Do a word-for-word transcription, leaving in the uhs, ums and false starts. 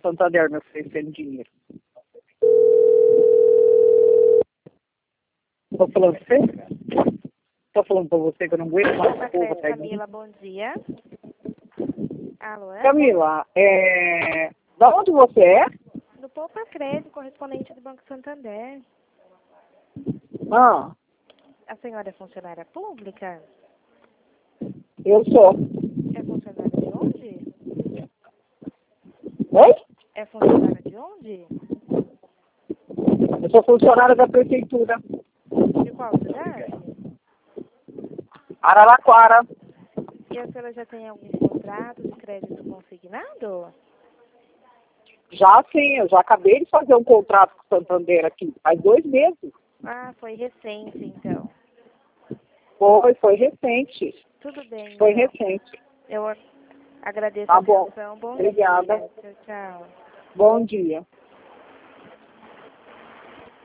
Santander, meu filho, sem dinheiro. Tô falando pra você? Tô falando pra você que eu não aguento mais essa porra, tá? Camila, bom dia. Alô, é? Camila, é... da onde você é? Do Poupa Crédito, correspondente do Banco Santander. Ah, A senhora é funcionária pública? eu sou. É funcionária de onde? Oi? É funcionária de onde? Eu sou funcionária da prefeitura. De qual cidade? Araraquara. E a senhora já tem algum contrato de crédito consignado? Já sim, eu já acabei de fazer um contrato com o Santander aqui, faz dois meses. Ah, foi recente, então. Foi, foi recente. Tudo bem, Foi então. recente. Eu agradeço a Tá bom. atenção. Bom Obrigada. dia. Tchau, tchau. Bom dia.